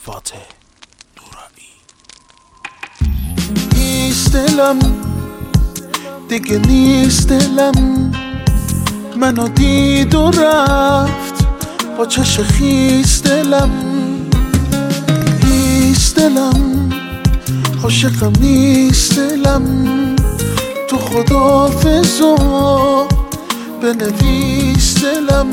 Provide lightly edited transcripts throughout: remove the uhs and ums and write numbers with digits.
فاتح نورانی. نیست دلم دیگه، نیست دلم، منو دید و رفت با چش خیس دلم. نیست دلم، عاشقم نیست دلم، تو خداحافظا بنویس دلم.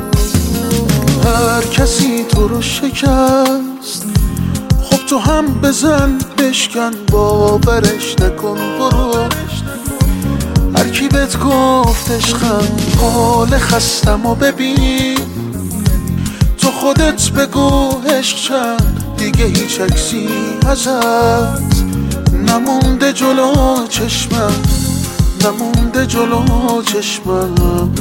هر کسی تو رو شکست، خب تو هم بزن بشکن، باورش نکن برو. هر کی بهت گفت عشقم، حال خستم و ببین، تو خودت بگو عشق چند، دیگه هیچ عکسی ازت نمونده جلو چشمم، نمونده جلو چشمم.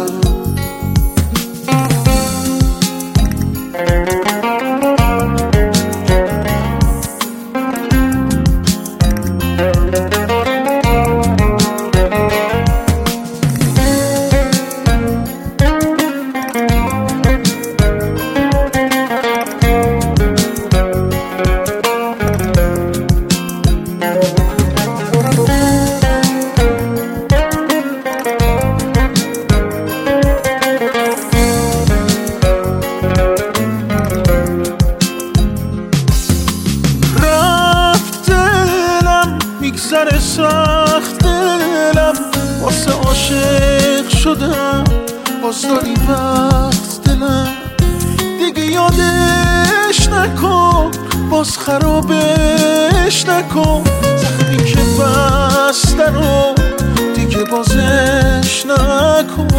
میگذره سخت دلم، واسه عاشق شدم، باز داری وقت دلم، دیگه یادش نکن، باز خرابش نکن، زخمی که بسته رو دیگه بازش نکن.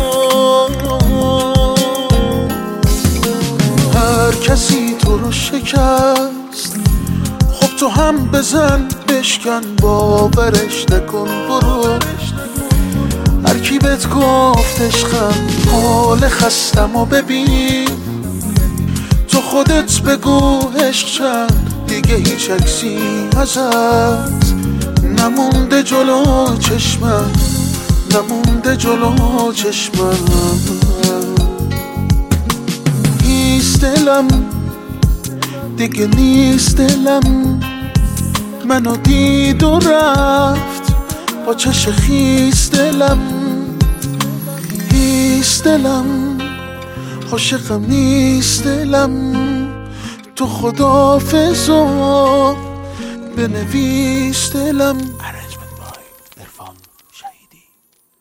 هر کسی تو رو شکست، خب تو هم بزن بشکن، باورش نکن برو. هر کی بهت گفت عشقم، حال خستم و ببین، تو خودت بگو عشق چند، دیگه هیچ عکسی ازت نمونده جلو چشمم، نمونده جلو چشمم. نیست دلم دیگه، نیست دلم، منو دید و رفت با چش خیس دلم. نیست دلم، عاشقم نیست دلم، تو خداحافظا بنویس دلم.